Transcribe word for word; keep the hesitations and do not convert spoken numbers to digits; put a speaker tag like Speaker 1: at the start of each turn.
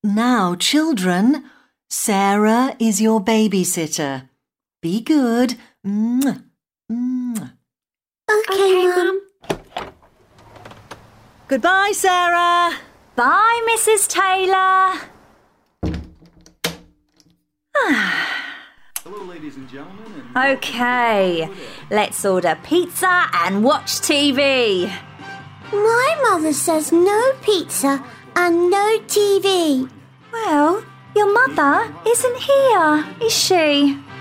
Speaker 1: Now, children, Sarah is your babysitter. Be good. Mwah. Mwah.
Speaker 2: Okay, Mum.
Speaker 1: Goodbye, Sarah.
Speaker 3: Bye, Missus Taylor.
Speaker 4: Hello, ladies and gentlemen. And
Speaker 3: Okay, let's order pizza and watch T V.
Speaker 2: My mother says no pizza and no T V.
Speaker 3: Well, your mother isn't here, is she?